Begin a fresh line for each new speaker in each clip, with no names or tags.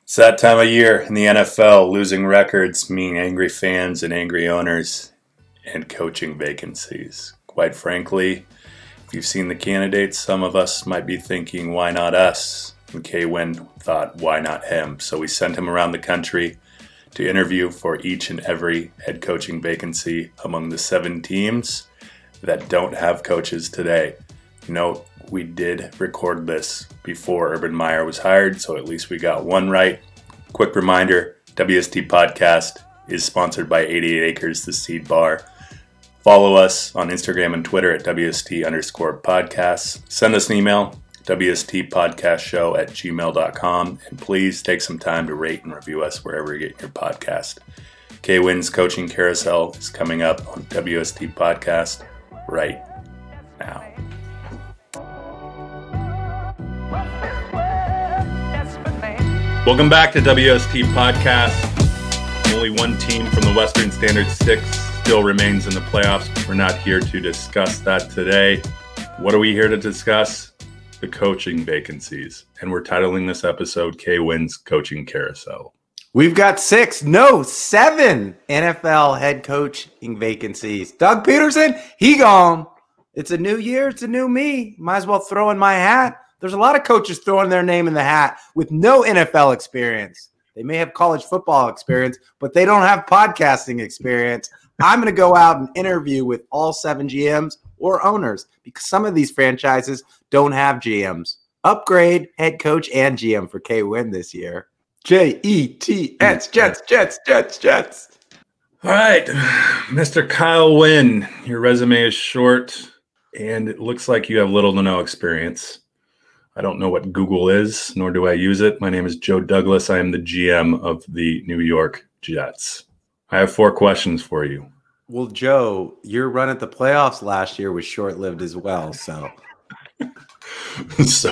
It's that time of year in the NFL. Losing records mean angry fans and angry owners and coaching vacancies. Quite frankly, if you've seen the candidates, some of us might be thinking, why not us? And K-Win thought, why not him? So we sent him around the country to interview for each and every head coaching vacancy among the 7 teams that don't have coaches today. You know, we did record this before Urban Meyer was hired, so at least we got one right. Quick reminder, WST Podcast is sponsored by 88 Acres, the Seed Bar. Follow us on Instagram and Twitter at WST_podcasts. Send us an email, WSTpodcastshow@gmail.com, and please take some time to rate and review us wherever you get your podcast. K-Win's Coaching Carousel is coming up on WST Podcast right now. Welcome back to WST Podcast. Only one team from the Western Standard 6 still remains in the playoffs. We're not here to discuss that today. What are we here to discuss? The coaching vacancies. And we're titling this episode K-Win's Coaching Carousel.
We've got 7 NFL head coaching vacancies. Doug Peterson, he gone. It's a new year. It's a new me. Might as well throw in my hat. There's a lot of coaches throwing their name in the hat with no NFL experience. They may have college football experience, but they don't have podcasting experience. I'm going to go out and interview with all 7 GMs or owners because some of these franchises don't have GMs. Upgrade head coach and GM for K-Win this year. Jets, Jets.
All right, Mr. Kyle Wynn, your resume is short and it looks like you have little to no experience. I don't know what Google is, nor do I use it. My name is Joe Douglas. I am the GM of the New York Jets. I have 4 questions for you.
Well, Joe, your run at the playoffs last year was short-lived as well, so.
So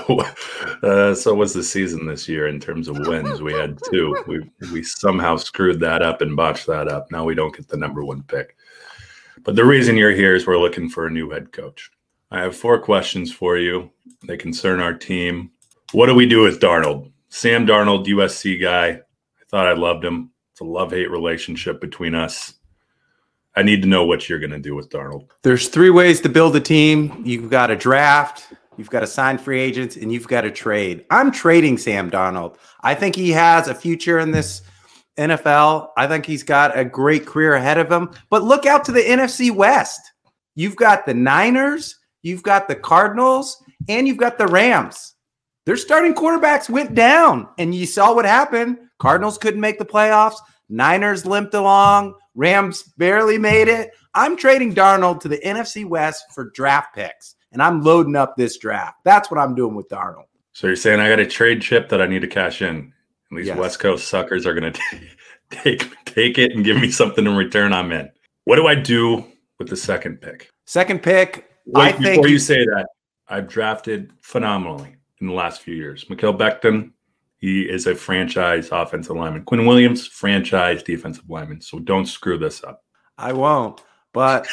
was the season this year in terms of wins. We had 2. We somehow screwed that up and botched that up. Now we don't get the number 1 pick. But the reason you're here is we're looking for a new head coach. I have 4 questions for you. They concern our team. What do we do with Darnold? Sam Darnold, USC guy. I thought I loved him. It's a love-hate relationship between us. I need to know what you're going to do with Darnold.
There's 3 ways to build a team. You've got a draft, you've got to sign free agents, and you've got to trade. I'm trading Sam Darnold. I think he has a future in this NFL. I think he's got a great career ahead of him. But look out to the NFC West. You've got the Niners, you've got the Cardinals, and you've got the Rams. Their starting quarterbacks went down, and you saw what happened. Cardinals couldn't make the playoffs. Niners limped along. Rams barely made it. I'm trading Darnold to the NFC West for draft picks, and I'm loading up this draft. That's what I'm doing with Darnold.
So you're saying I got a trade chip that I need to cash in, and these
Yes.
West Coast suckers are going to take it and give me something in return. I'm in. What do I do with the second pick?
Second pick.
Wait, before you say that, I've drafted phenomenally in the last few years. Mikael Becton, he is a franchise offensive lineman. Quinn Williams, franchise defensive lineman. So don't screw this up.
I won't, but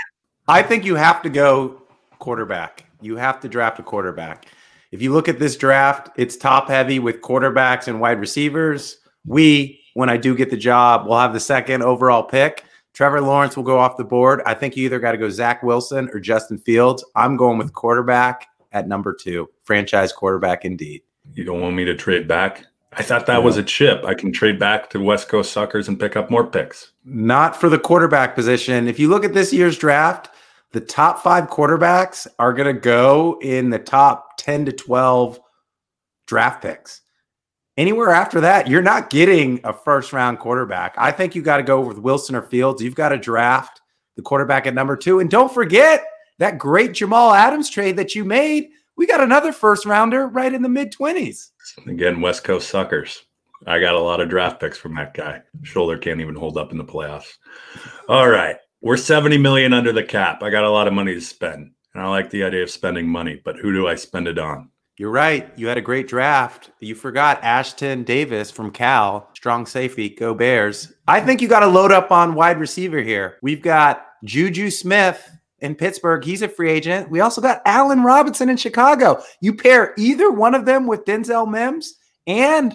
I think you have to go quarterback. You have to draft a quarterback. If you look at this draft, it's top heavy with quarterbacks and wide receivers. When I do get the job, we'll have the 2nd overall pick. Trevor Lawrence will go off the board. I think you either got to go Zach Wilson or Justin Fields. I'm going with quarterback at number 2. Franchise quarterback indeed.
You don't want me to trade back? I thought that was a chip. I can trade back to West Coast suckers and pick up more picks.
Not for the quarterback position. If you look at this year's draft, the top 5 quarterbacks are going to go in the top 10 to 12 draft picks. Anywhere after that, you're not getting a first-round quarterback. I think you got to go with Wilson or Fields. You've got to draft the quarterback at number 2. And don't forget that great Jamal Adams trade that you made. We got another first-rounder right in the mid-20s.
Again, West Coast suckers. I got a lot of draft picks from that guy. Shoulder can't even hold up in the playoffs. All right. We're $70 million under the cap. I got a lot of money to spend. And I like the idea of spending money. But who do I spend it on?
You're right. You had a great draft. You forgot Ashton Davis from Cal. Strong safety. Go Bears. I think you got to load up on wide receiver here. We've got Juju Smith in Pittsburgh. He's a free agent. We also got Allen Robinson in Chicago. You pair either one of them with Denzel Mims and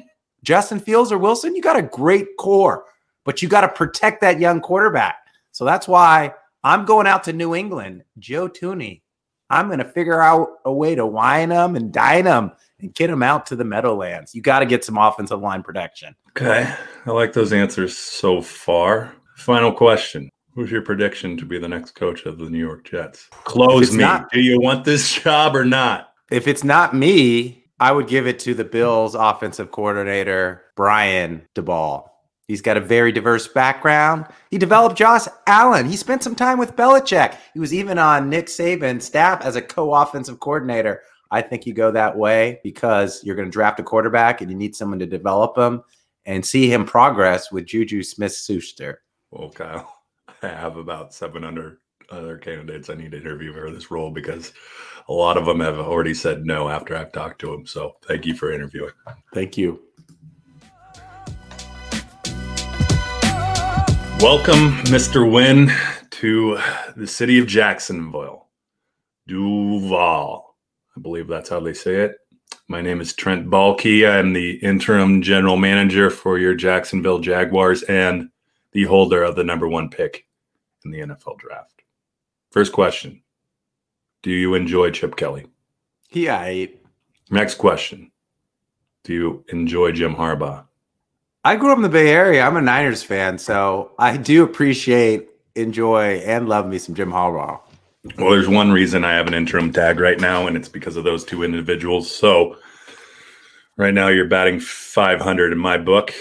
Justin Fields or Wilson, you got a great core, but you got to protect that young quarterback. So that's why I'm going out to New England. Joe Thuney. I'm going to figure out a way to wine him and dine him and get him out to the Meadowlands. You got to get some offensive line protection.
Okay. I like those answers so far. Final question. Who's your prediction to be the next coach of the New York Jets? Close me. Do you want this job or not?
If it's not me, I would give it to the Bills offensive coordinator, Brian Daboll. He's got a very diverse background. He developed Josh Allen. He spent some time with Belichick. He was even on Nick Saban's staff as a co-offensive coordinator. I think you go that way because you're going to draft a quarterback and you need someone to develop him and see him progress with Juju Smith-Schuster.
Well, Kyle, I have about 700 other candidates I need to interview for this role because a lot of them have already said no after I've talked to them. So thank you for interviewing.
Thank you.
Welcome, Mr. Wynn, to the city of Jacksonville. Duval. I believe that's how they say it. My name is Trent Baalke. I am the interim general manager for your Jacksonville Jaguars and the holder of the number 1 pick in the NFL draft. First question. Do you enjoy Chip Kelly?
Yeah.
Next question. Do you enjoy Jim Harbaugh?
I grew up in the Bay Area. I'm a Niners fan, so I do appreciate, enjoy, and love me some Jim Harbaugh.
Well, there's one reason I have an interim tag right now, and it's because of those two individuals. So right now you're batting 500 in my book.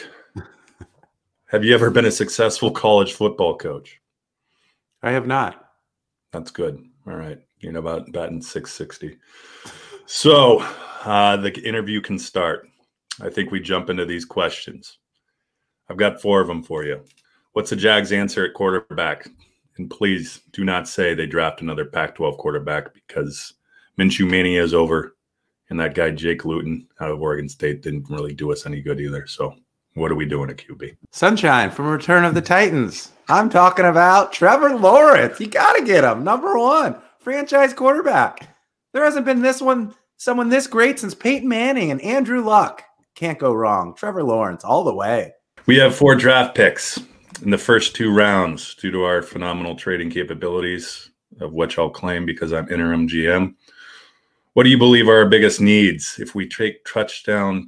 Have you ever been a successful college football coach?
I have not.
That's good. All right. You know about batting 660. So the interview can start. I think we jump into these questions. I've got 4 of them for you. What's the Jags' answer at quarterback? And please do not say they draft another Pac-12 quarterback because Minshew Mania is over. And that guy, Jake Luton, out of Oregon State, didn't really do us any good either. So what are we doing at QB? Sunshine
from Return of the Titans. I'm talking about Trevor Lawrence. You got to get him. Number 1, franchise quarterback. There hasn't been someone this great since Peyton Manning and Andrew Luck. Can't go wrong. Trevor Lawrence all the way.
We have 4 draft picks in the first 2 rounds due to our phenomenal trading capabilities, of which I'll claim because I'm interim GM. What do you believe are our biggest needs? If we take touchdown,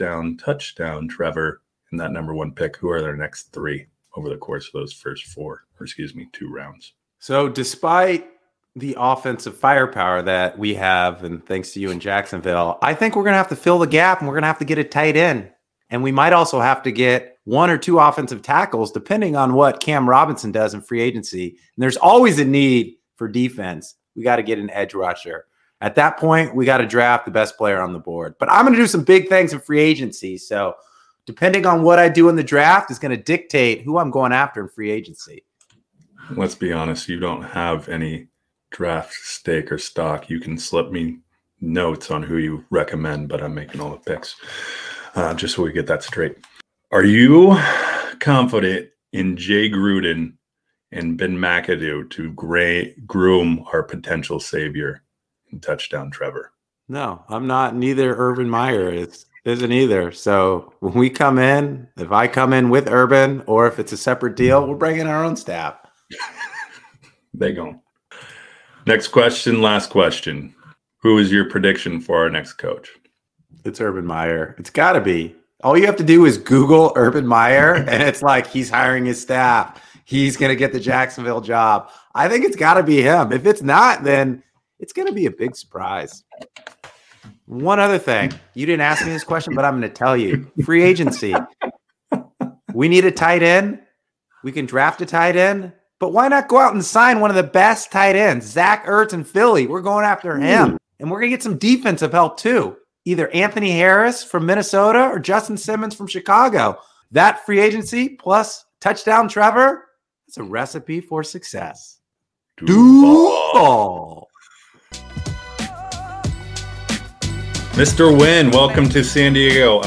Trevor, in that number 1 pick, who are their next 3 over the course of those first 2 rounds?
So despite the offensive firepower that we have, and thanks to you in Jacksonville, I think we're going to have to fill the gap and we're going to have to get a tight end. And we might also have to get 1 or 2 offensive tackles, depending on what Cam Robinson does in free agency. And there's always a need for defense. We got to get an edge rusher. At that point, we got to draft the best player on the board. But I'm going to do some big things in free agency. So depending on what I do in the draft is going to dictate who I'm going after in free agency.
Let's be honest. You don't have any draft stake or stock. You can slip me notes on who you recommend, but I'm making all the picks. Just so we get that straight. Are you confident in Jay Gruden and Ben McAdoo to groom our potential savior in touchdown Trevor?
No, I'm not. Neither Urban Meyer isn't either. So when we come in, if I come in with Urban or if it's a separate deal, we're bringing our own staff.
They go. Next question, last question. Who is your prediction for our next coach?
It's Urban Meyer. It's got to be. All you have to do is Google Urban Meyer, and it's like he's hiring his staff. He's going to get the Jacksonville job. I think it's got to be him. If it's not, then it's going to be a big surprise. One other thing. You didn't ask me this question, but I'm going to tell you. Free agency. We need a tight end. We can draft a tight end. But why not go out and sign one of the best tight ends? Zach Ertz in Philly. We're going after him. And we're going to get some defensive help too. Either Anthony Harris from Minnesota or Justin Simmons from Chicago. That free agency plus touchdown Trevor, it's a recipe for success. Duval.
Mr. Wynn, welcome to San Diego.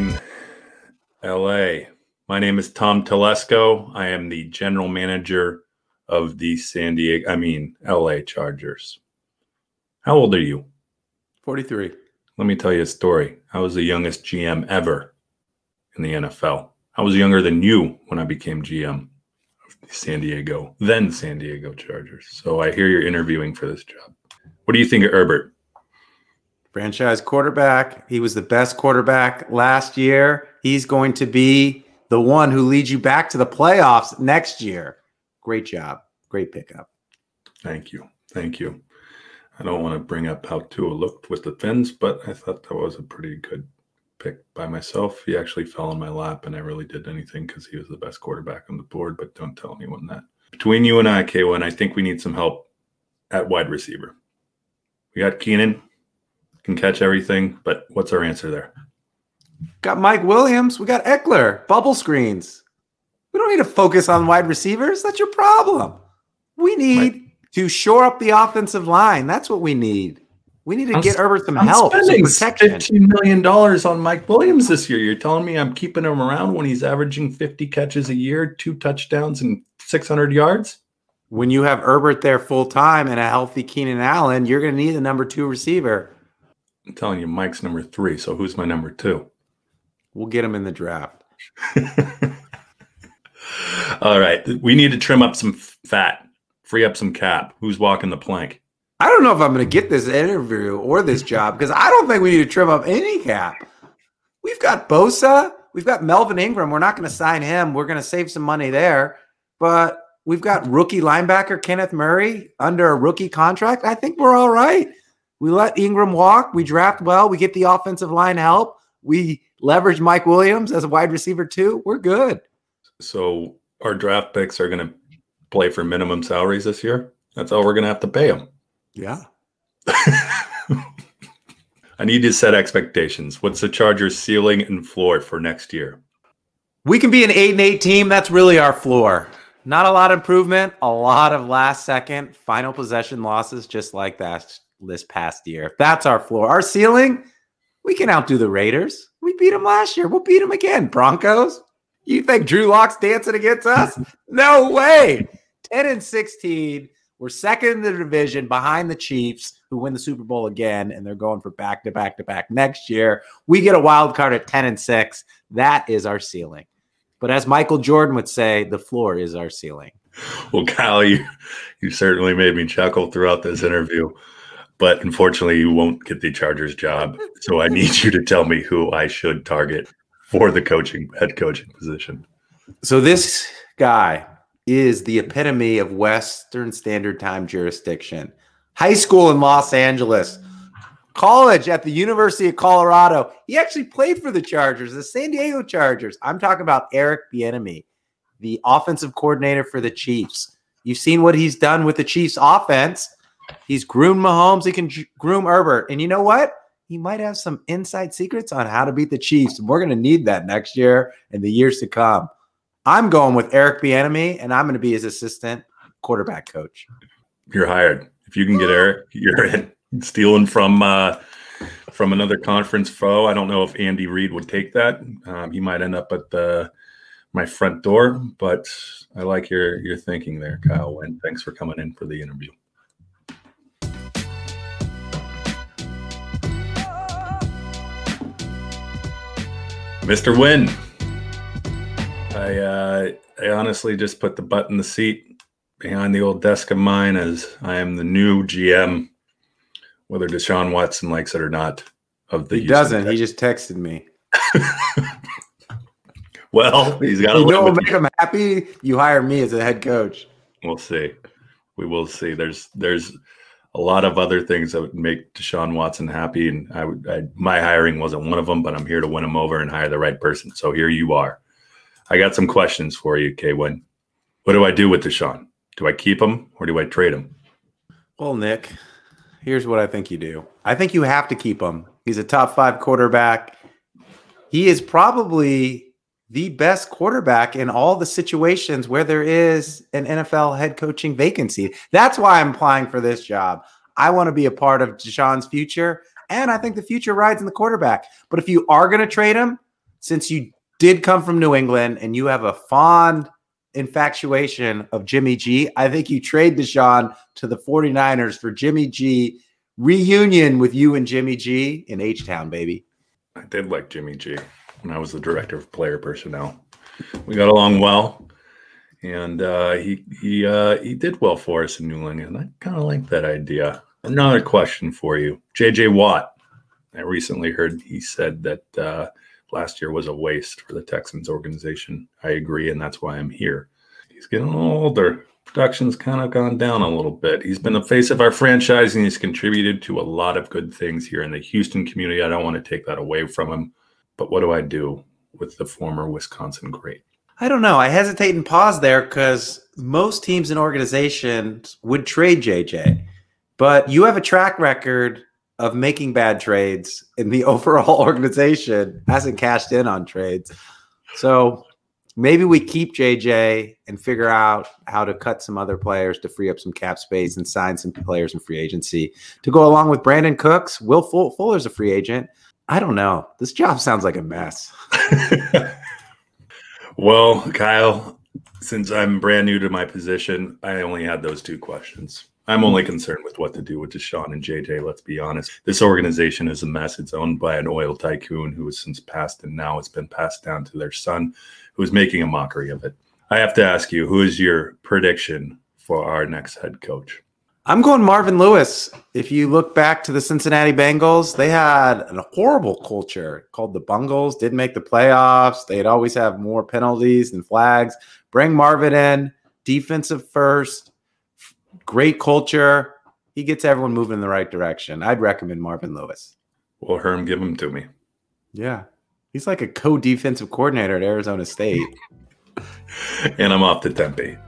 LA. My name is Tom Telesco. I am the general manager of the LA Chargers. How old are you?
43.
Let me tell you a story. I was the youngest GM ever in the NFL. I was younger than you when I became GM of San Diego Chargers. So I hear you're interviewing for this job. What do you think of Herbert?
Franchise quarterback. He was the best quarterback last year. He's going to be the one who leads you back to the playoffs next year. Great job. Great pickup.
Thank you. I don't want to bring up how Tua looked with the Fins, but I thought that was a pretty good pick by myself. He actually fell in my lap, and I really did anything because he was the best quarterback on the board, but don't tell anyone that. Between you and I, K1, I think we need some help at wide receiver. We got Keenan, can catch everything, but what's our answer there?
Got Mike Williams. We got Eckler. Bubble screens. We don't need to focus on wide receivers. That's your problem. We need to shore up the offensive line. That's what we need. We need to get Herbert some help.
Spending $15 million on Mike Williams this year. You're telling me I'm keeping him around when he's averaging 50 catches a year, 2 touchdowns, and 600 yards?
When you have Herbert there full time and a healthy Keenan Allen, you're going to need the number 2 receiver.
I'm telling you, Mike's number 3. So who's my number 2?
We'll get him in the draft.
All right. We need to trim up some fat, free up some cap. Who's walking the plank?
I don't know if I'm going to get this interview or this job because I don't think we need to trim up any cap. We've got Bosa. We've got Melvin Ingram. We're not going to sign him. We're going to save some money there. But we've got rookie linebacker Kenneth Murray under a rookie contract. I think we're all right. We let Ingram walk. We draft well. We get the offensive line help. We leverage Mike Williams as a wide receiver too. We're good.
So our draft picks are going to play for minimum salaries this year. That's all we're going to have to pay them.
Yeah.
I need to set expectations. What's the Chargers' ceiling and floor for next year?
We can be an 8-8 team. That's really our floor. Not a lot of improvement. A lot of last-second final possession losses, just like that this past year. That's our floor. Our ceiling, we can outdo the Raiders. We beat them last year. We'll beat them again. Broncos? You think Drew Lock's dancing against us? No way. 10-16. We're second in the division behind the Chiefs, who win the Super Bowl again, and they're going for back-to-back-to-back next year. We get a wild card at 10-6. That is our ceiling. But as Michael Jordan would say, the floor is our ceiling.
Well, Kyle, you certainly made me chuckle throughout this interview. But unfortunately, you won't get the Chargers job. So I need you to tell me who I should target for the head coaching position.
So this guy is the epitome of Western Standard Time jurisdiction. High school in Los Angeles, college at the University of Colorado. He actually played for the Chargers, the San Diego Chargers. I'm talking about Eric Bieniemy, the offensive coordinator for the Chiefs. You've seen what he's done with the Chiefs offense. He's groomed Mahomes. He can groom Herbert. And you know what? He might have some inside secrets on how to beat the Chiefs. And we're going to need that next year and the years to come. I'm going with Eric Bieniemy, and I'm going to be his assistant quarterback coach.
You're hired. If you can get Eric, you're in. Stealing from another conference foe. I don't know if Andy Reid would take that. He might end up at my front door, but I like your thinking there, Kyle. And thanks for coming in for the interview. Mr. Wynn, I honestly just put the butt in the seat behind the old desk of mine as I am the new GM, whether Deshaun Watson likes it or not.
He doesn't. He just texted me.
Well, he's got to
what make him happy? You hire me as a head coach.
We'll see. We will see. There's a lot of other things that would make Deshaun Watson happy, and my hiring wasn't one of them, but I'm here to win him over and hire the right person. So here you are. I got some questions for you, K-Win. What do I do with Deshaun? Do I keep him or do I trade him?
Well, Nick, here's what I think you do. I think you have to keep him. He's a top 5 quarterback. He is probably the best quarterback in all the situations where there is an NFL head coaching vacancy. That's why I'm applying for this job. I want to be a part of Deshaun's future, and I think the future rides in the quarterback. But if you are going to trade him, since you did come from New England and you have a fond infatuation of Jimmy G, I think you trade Deshaun to the 49ers for Jimmy G, reunion with you and Jimmy G in H-Town, baby.
I did like Jimmy G. when I was the director of player personnel. We got along well, and he did well for us in New England. I kind of like that idea. Another question for you. J.J. Watt. I recently heard he said that last year was a waste for the Texans organization. I agree, and that's why I'm here. He's getting a little older. Production's kind of gone down a little bit. He's been the face of our franchise, and he's contributed to a lot of good things here in the Houston community. I don't want to take that away from him, but what do I do with the former Wisconsin great?
I don't know. I hesitate and pause there because most teams and organizations would trade JJ, but you have a track record of making bad trades, and the overall organization hasn't cashed in on trades. So maybe we keep JJ and figure out how to cut some other players to free up some cap space and sign some players in free agency to go along with Brandon Cooks. Will Fuller's a free agent. I don't know. This job sounds like a mess.
Well, Kyle, since I'm brand new to my position, I only had those two questions. I'm only concerned with what to do with Deshaun and JJ, let's be honest. This organization is a mess. It's owned by an oil tycoon who has since passed, and now it's been passed down to their son, who is making a mockery of it. I have to ask you, who is your prediction for our next head coach?
I'm going Marvin Lewis. If you look back to the Cincinnati Bengals, they had a horrible culture called the Bungles, didn't make the playoffs. They'd always have more penalties than flags. Bring Marvin in, defensive first, great culture. He gets everyone moving in the right direction. I'd recommend Marvin Lewis.
Well, Herm, give him to me.
Yeah. He's like a co-defensive coordinator at Arizona State.
And I'm off to Tempe.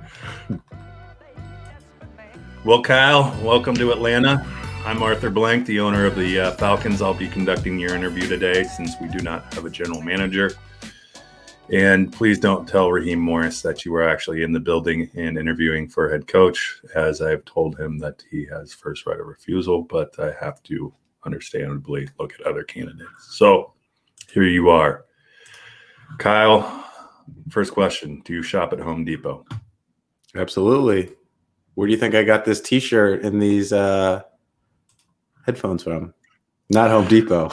Well, Kyle, welcome to Atlanta. I'm Arthur Blank, the owner of the Falcons. I'll be conducting your interview today since we do not have a general manager. And please don't tell Raheem Morris that you were actually in the building and interviewing for head coach, as I've told him that he has first right of refusal, but I have to understandably look at other candidates. So here you are. Kyle, first question. Do you shop at Home Depot?
Absolutely. Where do you think I got this T-shirt and these headphones from? Not Home Depot.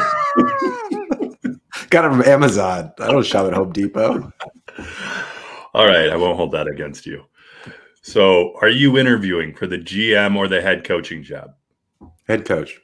Got them from Amazon. I don't shop at Home Depot.
All right. I won't hold that against you. So are you interviewing for the GM or the head coaching job?
Head coach.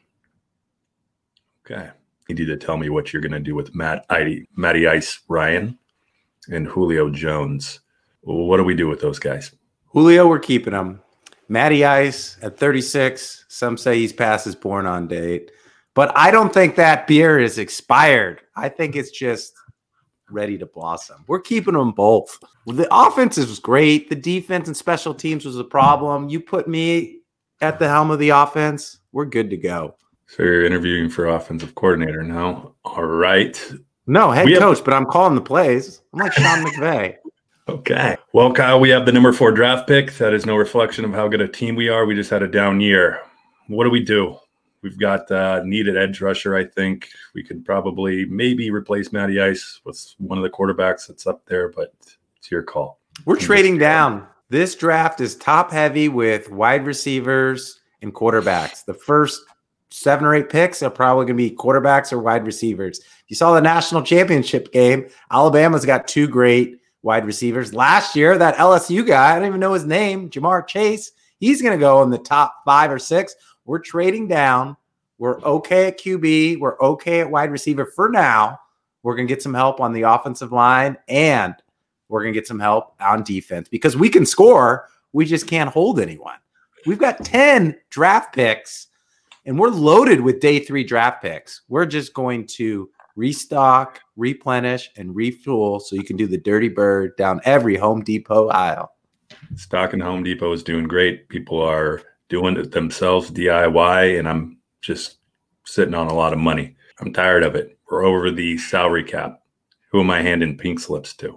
Okay. You need to tell me what you're going to do with Matty Ice Ryan and Julio Jones. What do we do with those guys?
Julio, we're keeping him. Matty Ice at 36. Some say he's past his born-on date. But I don't think that beer is expired. I think it's just ready to blossom. We're keeping them both. The offense is great. The defense and special teams was a problem. You put me at the helm of the offense, we're good to go.
So you're interviewing for offensive coordinator now. All right.
No, head coach, but I'm calling the plays. I'm like Sean McVay.
Okay. Well, Kyle, we have the number 4 draft pick. That is no reflection of how good a team we are. We just had a down year. What do we do? We've got needed edge rusher, I think. We could probably maybe replace Matty Ice with one of the quarterbacks that's up there, but it's your call.
We're trading down. This draft is top heavy with wide receivers and quarterbacks. The first 7 or 8 picks are probably going to be quarterbacks or wide receivers. You saw the national championship game. Alabama's got 2 great wide receivers. Last year, that LSU guy, I don't even know his name, Jamar Chase, he's going to go in the top 5 or 6. We're trading down. We're okay at QB. We're okay at wide receiver for now. We're going to get some help on the offensive line, and we're going to get some help on defense because we can score. We just can't hold anyone. We've got 10 draft picks, and we're loaded with day 3 draft picks. We're just going to restock, replenish, and refuel so you can do the dirty bird down every Home Depot aisle.
Stock and Home Depot is doing great. People are doing it themselves, DIY, and I'm just sitting on a lot of money. I'm tired of it. We're over the salary cap. Who am I handing pink slips to?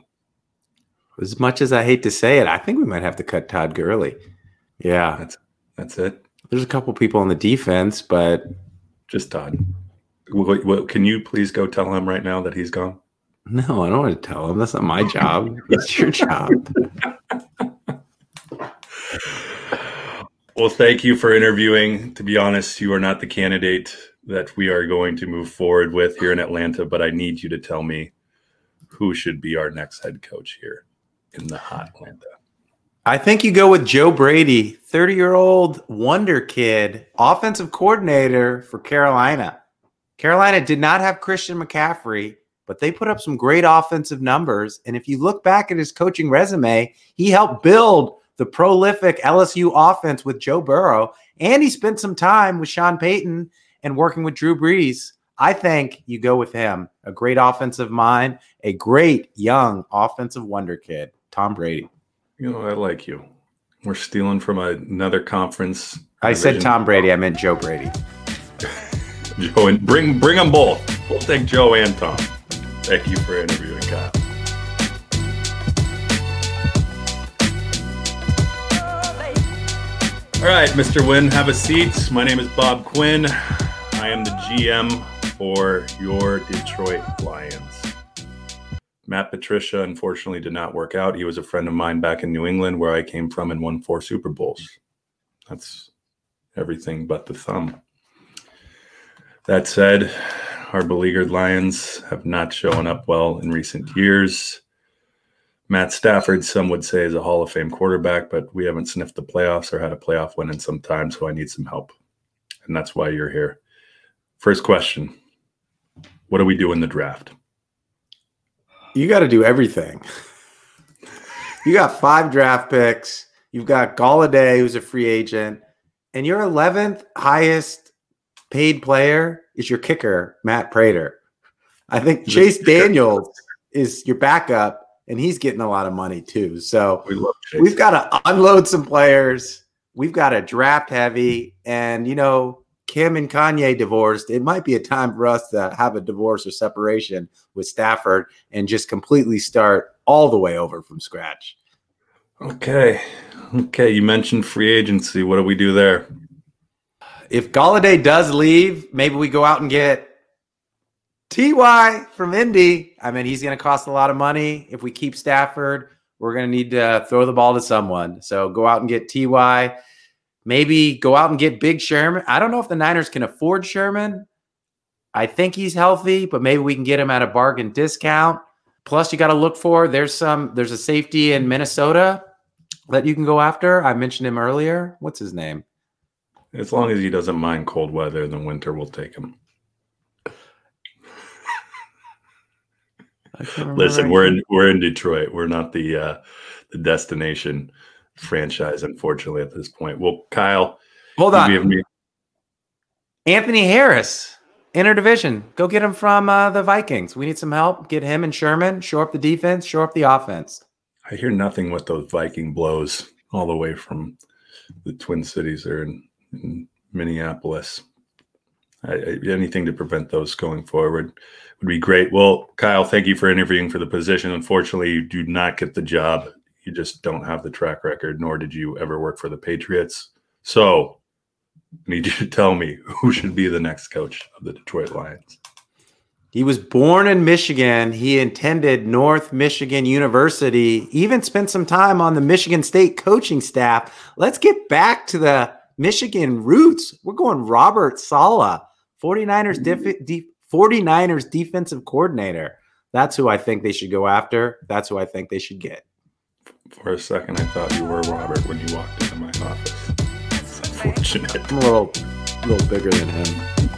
As much as I hate to say it, I think we might have to cut Todd Gurley. Yeah.
That's it.
There's a couple people on the defense, but
just Todd. What, can you please go tell him right now that he's gone?
No, I don't want to tell him. That's not my job. It's your job.
Well, thank you for interviewing. To be honest, you are not the candidate that we are going to move forward with here in Atlanta, but I need you to tell me who should be our next head coach here in the hot Atlanta.
I think you go with Joe Brady, 30-year-old wonder kid, offensive coordinator for Carolina. Carolina did not have Christian McCaffrey, but they put up some great offensive numbers. And if you look back at his coaching resume, he helped build the prolific LSU offense with Joe Burrow, and he spent some time with Sean Payton and working with Drew Brees. I think you go with him, a great offensive mind, a great young offensive wonder kid, Tom Brady.
You know, I like you. We're stealing from another conference.
I said Tom Brady. I meant Joe Brady.
Joe, and bring them both. We'll take Joe and Tom. Thank you for interviewing Kyle. All right, Mr. Wynn, have a seat. My name is Bob Quinn. I am the GM for your Detroit Lions. Matt Patricia, unfortunately, did not work out. He was a friend of mine back in New England, where I came from, and won 4 Super Bowls. That's everything but the thumb. That said, our beleaguered Lions have not shown up well in recent years. Matt Stafford, some would say, is a Hall of Fame quarterback, but we haven't sniffed the playoffs or had a playoff win in some time, so I need some help. And that's why you're here. First question, what do we do in the draft?
You got to do everything. You got 5 draft picks. You've got Golladay, who's a free agent, and your 11th highest paid player is your kicker, Matt Prater. I think Chase Daniels is your backup, and he's getting a lot of money too. So we've got to unload some players. We've got to draft heavy, and Kim and Kanye divorced. It might be a time for us to have a divorce or separation with Stafford and just completely start all the way over from scratch.
Okay. You mentioned free agency. What do we do there?
If Golladay does leave, maybe we go out and get T.Y. from Indy. I mean, he's going to cost a lot of money. If we keep Stafford, we're going to need to throw the ball to someone. So go out and get T.Y. Maybe go out and get Big Sherman. I don't know if the Niners can afford Sherman. I think he's healthy, but maybe we can get him at a bargain discount. Plus, you got to look for there's a safety in Minnesota that you can go after. I mentioned him earlier. What's his name?
As long as he doesn't mind cold weather in the winter, we'll take him. Listen, we're in Detroit. We're not the destination franchise, unfortunately, at this point. Well, Kyle,
hold on. Anthony Harris, interdivision. Go get him from the Vikings. We need some help. Get him and Sherman. Shore up the defense. Shore up the offense.
I hear nothing with those Viking blows all the way from the Twin Cities or in Minneapolis. Anything to prevent those going forward would be great. Well, Kyle, thank you for interviewing for the position. Unfortunately, you do not get the job. You just don't have the track record, nor did you ever work for the Patriots. So I need you to tell me who should be the next coach of the Detroit Lions.
He was born in Michigan. He attended North Michigan University, even spent some time on the Michigan State coaching staff. Let's get back to the Michigan roots. We're going Robert Saleh, 49ers defensive coordinator. That's who I think they should go after. That's who I think they should get.
For a second, I thought you were Robert when you walked into my office. It's unfortunate.
I'm a little bigger than him.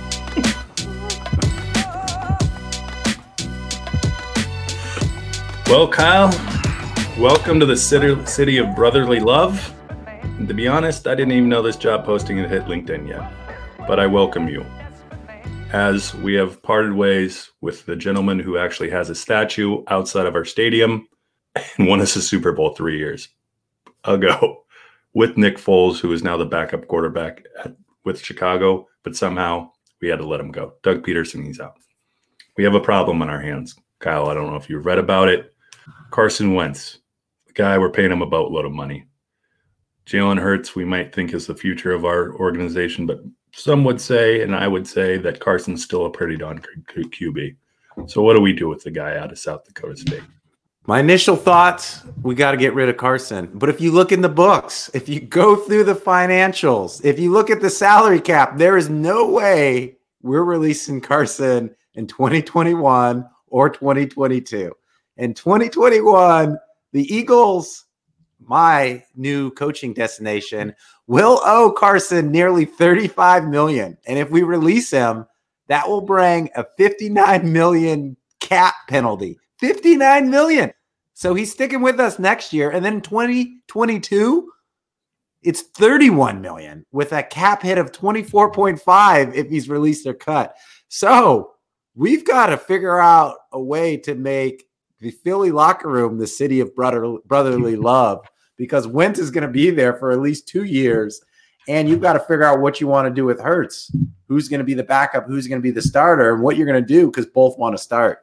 Well, Kyle, welcome to the city of brotherly love. And to be honest, I didn't even know this job posting had hit LinkedIn yet. But I welcome you, as we have parted ways with the gentleman who actually has a statue outside of our stadium and won us a Super Bowl 3 years ago with Nick Foles, who is now the backup quarterback with Chicago, but somehow we had to let him go. Doug Peterson, he's out. We have a problem on our hands. Kyle, I don't know if you've read about it. Carson Wentz, the guy, we're paying him a boatload of money. Jalen Hurts, we might think is the future of our organization, but some would say, and I would say, that Carson's still a pretty darn good QB. So what do we do with the guy out of South Dakota State?
My initial thoughts, we got to get rid of Carson. But if you look in the books, if you go through the financials, if you look at the salary cap, there is no way we're releasing Carson in 2021 or 2022. In 2021, the Eagles, my new coaching destination, will owe Carson nearly $35 million. And if we release him, that will bring a $59 million cap penalty. $59 million. So he's sticking with us next year. And then in 2022, it's $31 million with a cap hit of 24.5 if he's released or cut. So we've got to figure out a way to make the Philly locker room the city of brotherly love, because Wentz is going to be there for at least 2 years. And you've got to figure out what you want to do with Hurts. Who's going to be the backup? Who's going to be the starter? And what you're going to do, because both want to start.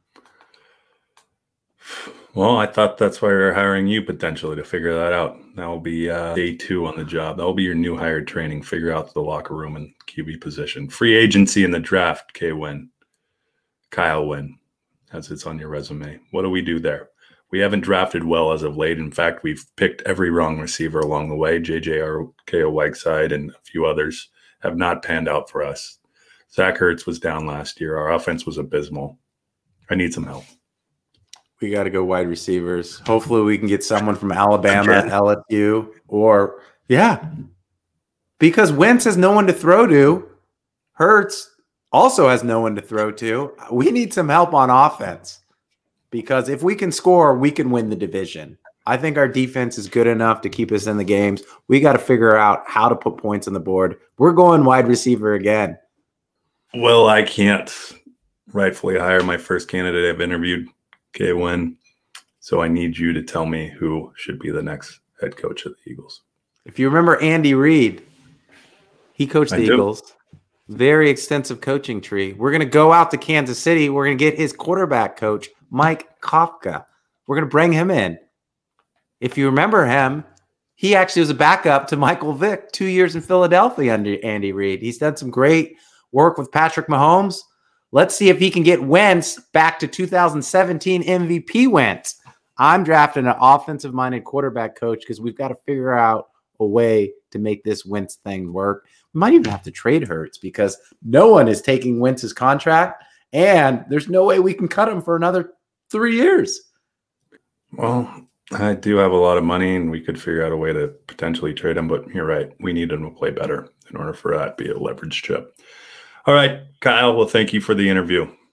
Well, I thought that's why we were hiring you potentially, to figure that out. That will be day 2 on the job. That will be your new hired training. Figure out the locker room and QB position. Free agency in the draft, Kyle Wynn, as it's on your resume. What do we do there? We haven't drafted well as of late. In fact, we've picked every wrong receiver along the way. J.J. and a few others have not panned out for us. Zach Ertz was down last year. Our offense was abysmal. I need some help.
We got to go wide receivers. Hopefully we can get someone from Alabama, LSU, or because Wentz has no one to throw to. Hurts also has no one to throw to. We need some help on offense, because if we can score, we can win the division. I think our defense is good enough to keep us in the games. We got to figure out how to put points on the board. We're going wide receiver again.
Well, I can't rightfully hire my first candidate I've interviewed, Wynn. So I need you to tell me who should be the next head coach of the Eagles.
If you remember Andy Reid, he coached the Eagles. Very extensive coaching tree. We're going to go out to Kansas City. We're going to get his quarterback coach, Mike Kafka. We're going to bring him in. If you remember him, he actually was a backup to Michael Vick 2 years in Philadelphia under Andy Reid. He's done some great work with Patrick Mahomes. Let's see if he can get Wentz back to 2017 MVP Wentz. I'm drafting an offensive-minded quarterback coach because we've got to figure out a way to make this Wentz thing work. We might even have to trade Hurts because no one is taking Wentz's contract, and there's no way we can cut him for another 3 years.
Well, I do have a lot of money, and we could figure out a way to potentially trade him, but you're right. We need him to play better in order for that to be a leverage chip. All right, Kyle, well, thank you for the interview.